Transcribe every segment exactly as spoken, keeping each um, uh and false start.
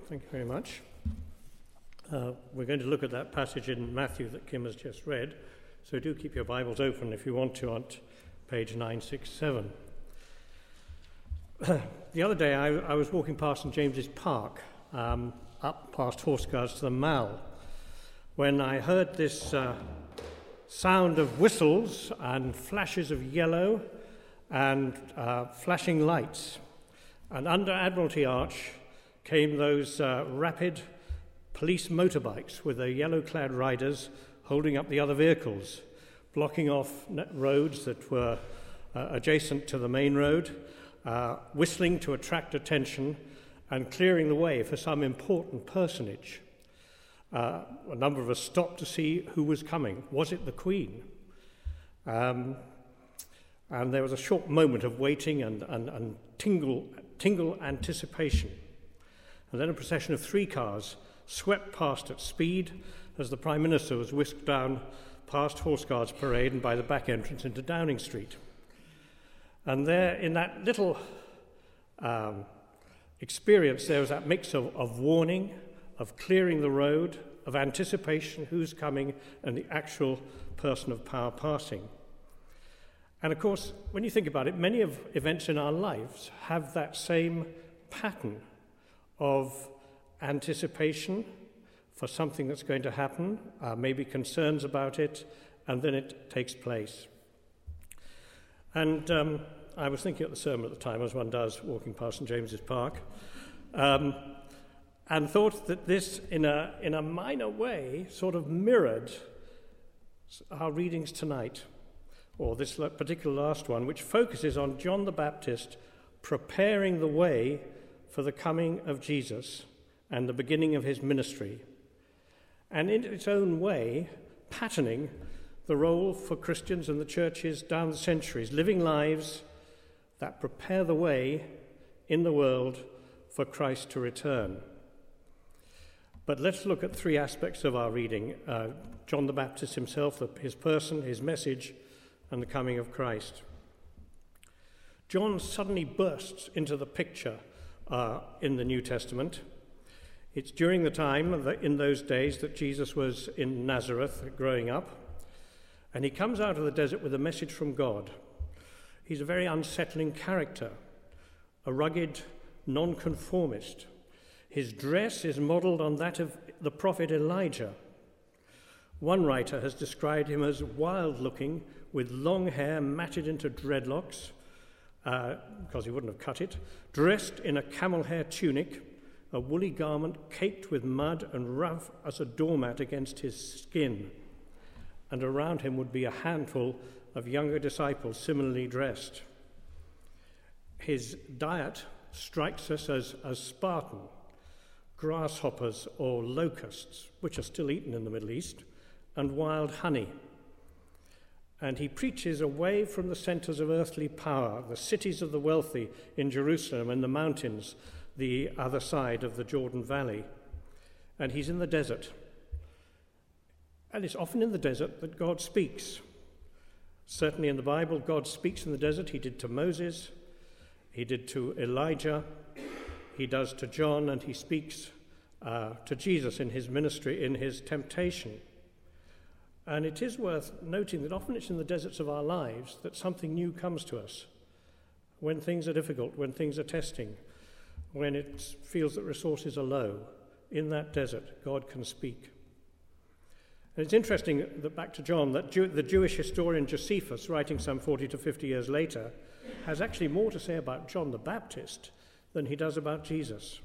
Thank you very much. Uh, we're going to look at that passage in Matthew that Kim has just read, so do keep your Bibles open if you want to on page nine sixty-seven. The other day I, I was walking past St James's Park, um, up past Horse Guards to the Mall, when I heard this uh, sound of whistles and flashes of yellow and uh, flashing lights. And under Admiralty Arch came those uh, rapid police motorbikes with their yellow-clad riders holding up the other vehicles, blocking off roads that were uh, adjacent to the main road, uh, whistling to attract attention and clearing the way for some important personage. Uh, a number of us stopped to see who was coming. Was it the Queen? Um, and there was a short moment of waiting and, and, and tingle, tingle anticipation. And then a procession of three cars swept past at speed as the Prime Minister was whisked down past Horse Guards Parade and by the back entrance into Downing Street. And there, in that little um, experience, there was that mix of, of warning, of clearing the road, of anticipation, who's coming, and the actual person of power passing. And of course, when you think about it, many of events in our lives have that same pattern of anticipation for something that's going to happen, uh, maybe concerns about it, and then it takes place. And um, I was thinking of the sermon at the time, as one does, walking past St James's Park, um, and thought that this, in a, in a minor way, sort of mirrored our readings tonight, or this particular last one, which focuses on John the Baptist preparing the way for the coming of Jesus and the beginning of his ministry, and in its own way, patterning the role for Christians and the churches down the centuries, living lives that prepare the way in the world for Christ to return. But let's look at three aspects of our reading. Uh, John the Baptist himself, his person, his message, and the coming of Christ. John suddenly bursts into the picture uh, in the New Testament. It's during the time, that in those days, that Jesus was in Nazareth growing up, and he comes out of the desert with a message from God. He's a very unsettling character, a rugged nonconformist. His dress is modeled on that of the prophet Elijah. One writer has described him as wild-looking, with long hair matted into dreadlocks, uh, because he wouldn't have cut it, dressed in a camel hair tunic, a woolly garment caked with mud and rough as a doormat against his skin. And around him would be a handful of younger disciples similarly dressed. His diet strikes us as, as Spartan, grasshoppers or locusts, which are still eaten in the Middle East, and wild honey. And he preaches away from the centers of earthly power, the cities of the wealthy in Jerusalem and the mountains, the other side of the Jordan Valley. And he's in the desert. And it's often in the desert that God speaks. Certainly in the Bible, God speaks in the desert. He did to Moses, he did to Elijah, he does to John, and he speaks uh, to Jesus in his ministry, in his temptation. And it is worth noting that often it's in the deserts of our lives that something new comes to us. When things are difficult, when things are testing, when it feels that resources are low, in that desert, God can speak. And it's interesting that, back to John, that Jew, the Jewish historian Josephus, writing some forty to fifty years later, has actually more to say about John the Baptist than he does about Jesus.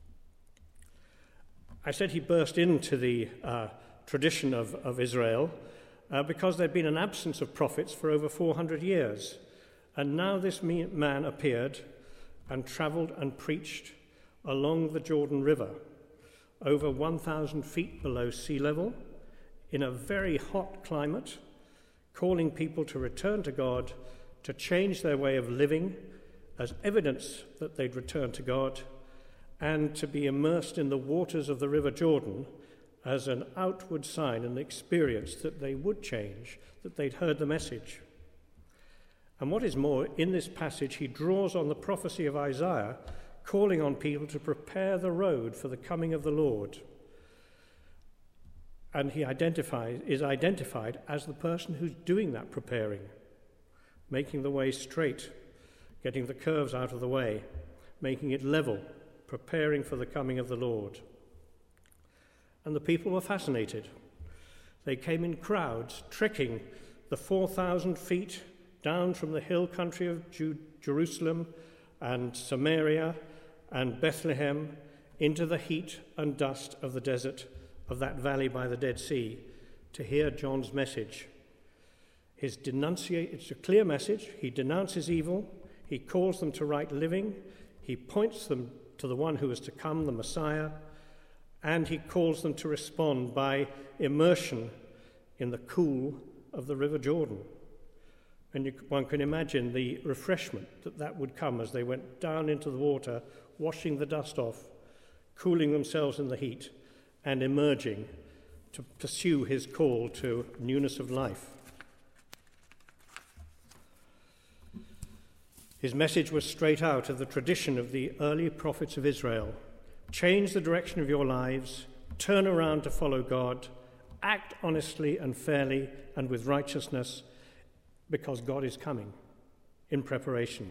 I said he burst into the uh, tradition of, of Israel uh, because there'd been an absence of prophets for over four hundred years. And now this man appeared and traveled and preached along the Jordan River, over one thousand feet below sea level, in a very hot climate, calling people to return to God, to change their way of living as evidence that they'd returned to God, and to be immersed in the waters of the River Jordan as an outward sign and experience that they would change, that they'd heard the message. And what is more, in this passage, he draws on the prophecy of Isaiah calling on people to prepare the road for the coming of the Lord. And he identifies, is identified as the person who's doing that preparing, making the way straight, getting the curves out of the way, making it level, preparing for the coming of the Lord. And the people were fascinated. They came in crowds, trekking the four thousand feet down from the hill country of Ju- Jerusalem and Samaria and Bethlehem into the heat and dust of the desert of that valley by the Dead Sea to hear John's message. His denunciate, it's a clear message. He denounces evil. He calls them to right living. He points them to the one who is to come, the Messiah, and he calls them to respond by immersion in the cool of the River Jordan. And you, one can imagine the refreshment that that would come as they went down into the water, washing the dust off, cooling themselves in the heat, and emerging to pursue his call to newness of life. His message was straight out of the tradition of the early prophets of Israel. Change the direction of your lives, turn around to follow God, act honestly and fairly and with righteousness, because God is coming in preparation.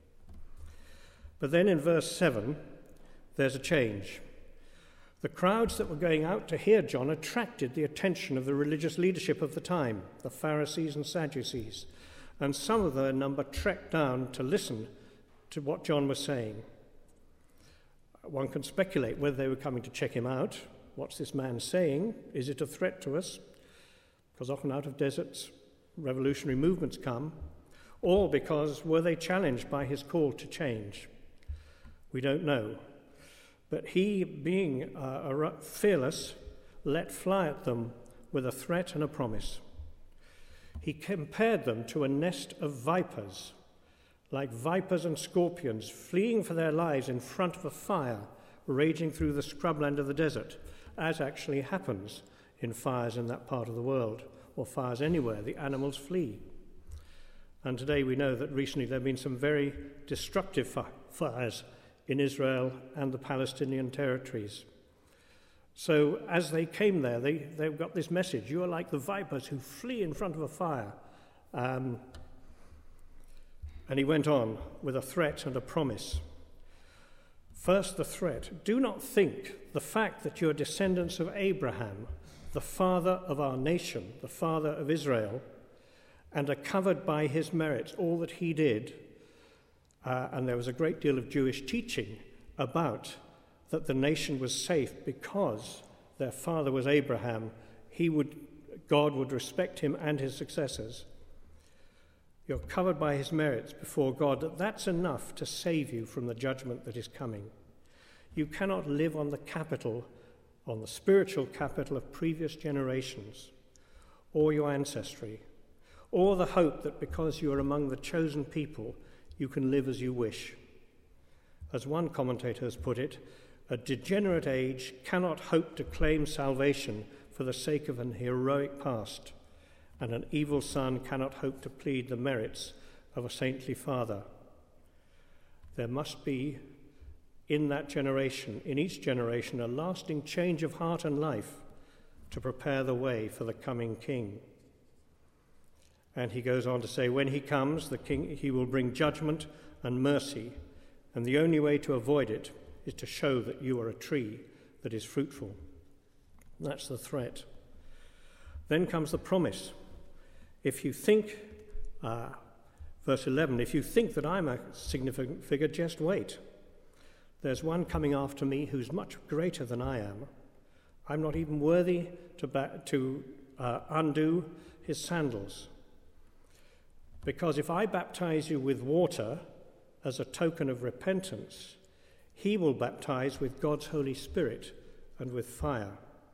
But then in verse seven, there's a change. The crowds that were going out to hear John attracted the attention of the religious leadership of the time, the Pharisees and Sadducees, and some of their number trekked down to listen to what John was saying. One can speculate whether they were coming to check him out. What's this man saying? Is it a threat to us? Because often out of deserts, revolutionary movements come. Or because were they challenged by his call to change? We don't know. But he, being uh, fearless, let fly at them with a threat and a promise. He compared them to a nest of vipers, like vipers and scorpions fleeing for their lives in front of a fire raging through the scrubland of the desert, as actually happens in fires in that part of the world, or fires anywhere. The animals flee. And today we know that recently there have been some very destructive fi- fires in Israel and the Palestinian territories. So as they came there, they, they've got this message: you are like the vipers who flee in front of a fire. Um, and he went on with a threat and a promise. First, the threat. Do not think the fact that you are descendants of Abraham, the father of our nation, the father of Israel, and are covered by his merits, all that he did. Uh, and there was a great deal of Jewish teaching about that the nation was safe because their father was Abraham. He would, God would respect him and his successors. You're covered by his merits before God, that that's enough to save you from the judgment that is coming. You cannot live on the capital, on the spiritual capital of previous generations, or your ancestry, or the hope that because you are among the chosen people, you can live as you wish. As one commentator has put it, a degenerate age cannot hope to claim salvation for the sake of an heroic past, and an evil son cannot hope to plead the merits of a saintly father. There must be, in that generation, in each generation, a lasting change of heart and life to prepare the way for the coming king. And he goes on to say, when he comes, the king, he will bring judgment and mercy, and the only way to avoid it is to show that you are a tree that is fruitful. That's the threat. Then comes the promise. If you think, uh, verse eleven, if you think that I'm a significant figure, just wait. There's one coming after me who's much greater than I am. I'm not even worthy to, ba- to uh, undo his sandals. Because if I baptize you with water as a token of repentance, he will baptize with God's Holy Spirit and with fire.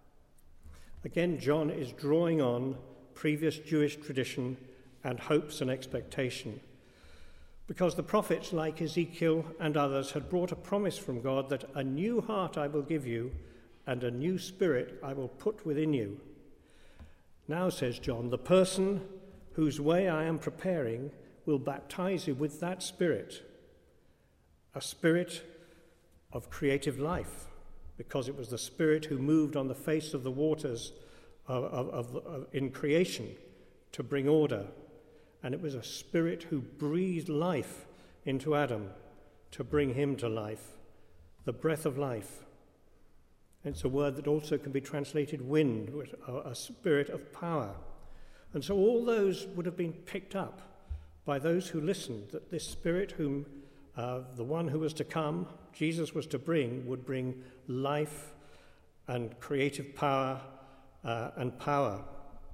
Again, John is drawing on previous Jewish tradition and hopes and expectation, because the prophets like Ezekiel and others had brought a promise from God that a new heart I will give you and a new spirit I will put within you. Now, says John, the person whose way I am preparing will baptize you with that spirit, a spirit of creative life, because it was the Spirit who moved on the face of the waters of, of, of, of, in creation to bring order. And it was a Spirit who breathed life into Adam to bring him to life, the breath of life. It's a word that also can be translated wind, a spirit of power. And so all those would have been picked up by those who listened, that this Spirit whom uh, the one who was to come, Jesus was to bring, would bring life and creative power uh, and power.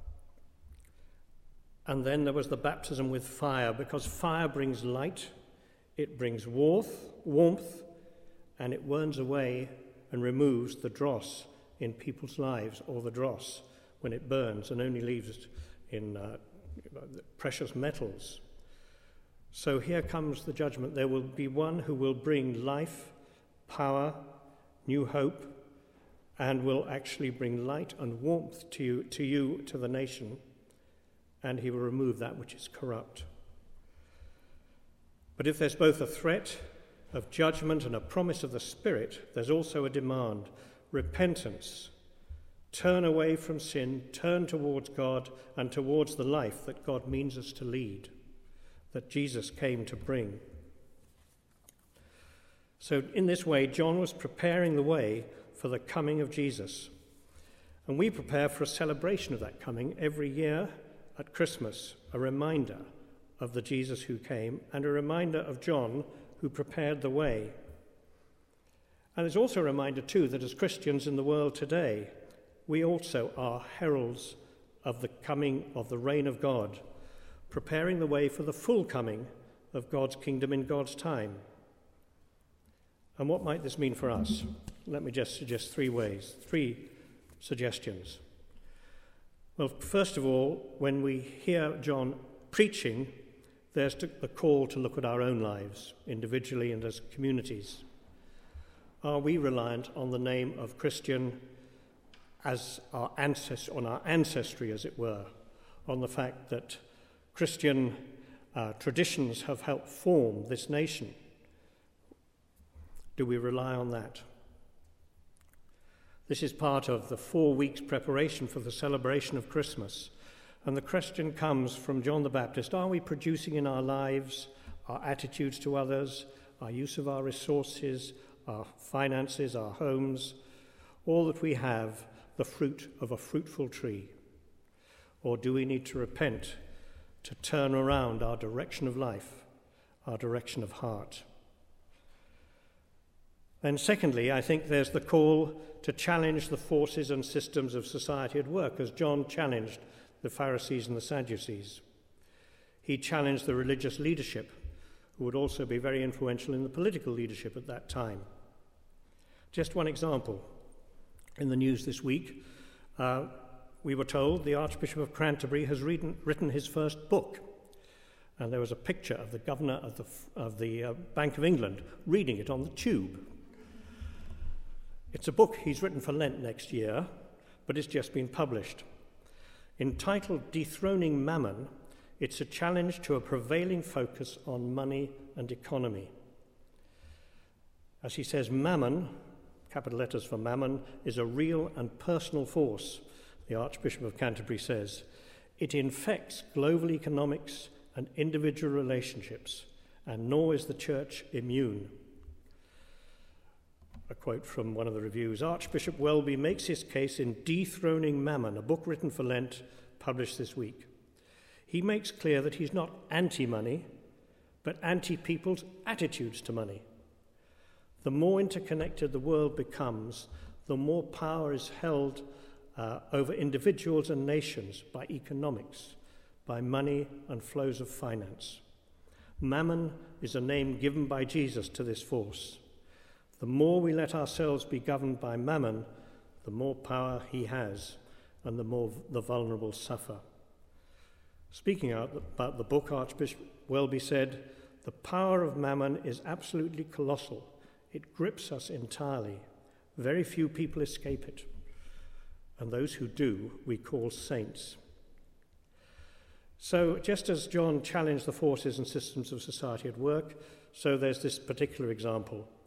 And then there was the baptism with fire, because fire brings light, it brings warmth, warmth, and it burns away and removes the dross in people's lives, or the dross when it burns and only leaves in uh, precious metals. So here comes the judgment. There will be one who will bring life, power, new hope, and will actually bring light and warmth to you, to you, to the nation, and he will remove that which is corrupt. But if there's both a threat of judgment and a promise of the Spirit, there's also a demand: repentance. Turn away from sin, turn towards God and towards the life that God means us to lead, that Jesus came to bring. So in this way, John was preparing the way for the coming of Jesus. And we prepare for a celebration of that coming every year at Christmas, a reminder of the Jesus who came and a reminder of John who prepared the way. And it's also a reminder too that as Christians in the world today, we also are heralds of the coming of the reign of God, preparing the way for the full coming of God's kingdom in God's time. And what might this mean for us? Let me just suggest three ways, three suggestions. Well, first of all, when we hear John preaching, there's the call to look at our own lives, individually and as communities. Are we reliant on the name of Christian as our ancest- on our ancestry, as it were, on the fact that Christian uh, traditions have helped form this nation? Do we rely on that? This is part of the four weeks preparation for the celebration of Christmas. And the question comes from John the Baptist: are we producing in our lives, our attitudes to others, our use of our resources, our finances, our homes, all that we have, the fruit of a fruitful tree? Or do we need to repent, to turn around our direction of life, our direction of heart? And secondly, I think there's the call to challenge the forces and systems of society at work, as John challenged the Pharisees and the Sadducees. He challenged the religious leadership, who would also be very influential in the political leadership at that time. Just one example. In the news this week, uh, we were told the Archbishop of Canterbury has written, written his first book. And there was a picture of the governor of the, of the uh, Bank of England reading it on the tube. It's a book he's written for Lent next year, but it's just been published. Entitled Dethroning Mammon, it's a challenge to a prevailing focus on money and economy. As he says, mammon, capital letters for mammon, is a real and personal force, the Archbishop of Canterbury says. It infects global economics and individual relationships, and nor is the Church immune. A quote from one of the reviews: Archbishop Welby makes his case in Dethroning Mammon, a book written for Lent, published this week. He makes clear that he's not anti-money, but anti-people's attitudes to money. The more interconnected the world becomes, the more power is held uh, over individuals and nations by economics, by money and flows of finance. Mammon is a name given by Jesus to this force. The more we let ourselves be governed by mammon, the more power he has, and the more the vulnerable suffer. Speaking out about the book, Archbishop Welby said, "The power of mammon is absolutely colossal. It grips us entirely. Very few people escape it. And those who do, we call saints." So just as John challenged the forces and systems of society at work, so there's this particular example.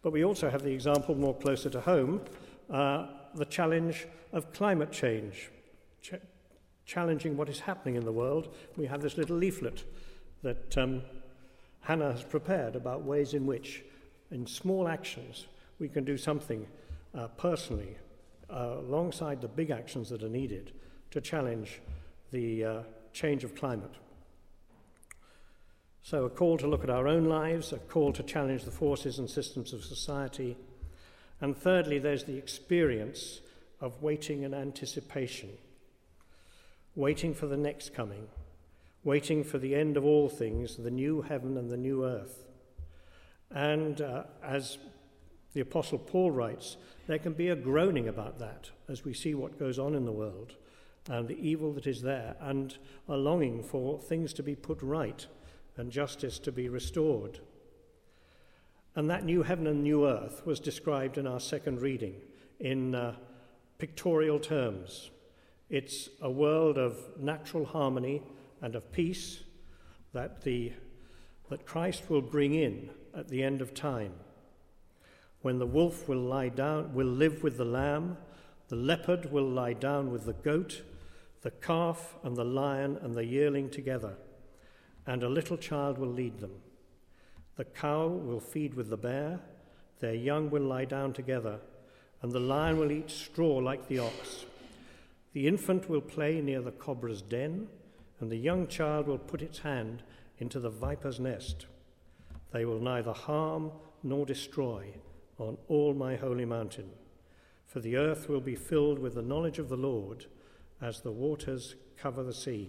But we also have the example more closer to home, uh, the challenge of climate change, ch- challenging what is happening in the world. We have this little leaflet that um, Hannah has prepared about ways in which, in small actions, we can do something uh, personally uh, alongside the big actions that are needed to challenge the uh, change of climate. So a call to look at our own lives, a call to challenge the forces and systems of society. And thirdly, there's the experience of waiting and anticipation, waiting for the next coming, waiting for the end of all things, the new heaven and the new earth. And uh, as the Apostle Paul writes, there can be a groaning about that as we see what goes on in the world and the evil that is there, and a longing for things to be put right and justice to be restored. And that new heaven and new earth was described in our second reading in uh, pictorial terms. It's a world of natural harmony and of peace that the that Christ will bring in at the end of time, when the wolf will lie down, will live with the lamb, the leopard will lie down with the goat, the calf and the lion and the yearling together, and a little child will lead them. The cow will feed with the bear, their young will lie down together, and the lion will eat straw like the ox. The infant will play near the cobra's den, and the young child will put its hand into the viper's nest. They will neither harm nor destroy on all my holy mountain, for the earth will be filled with the knowledge of the Lord as the waters cover the sea.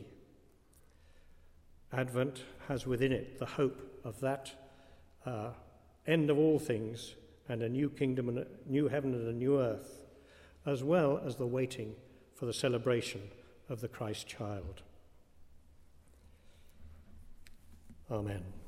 Advent has within it the hope of that uh, end of all things and a new kingdom and a new heaven and a new earth, as well as the waiting for the celebration of the Christ child. Amen.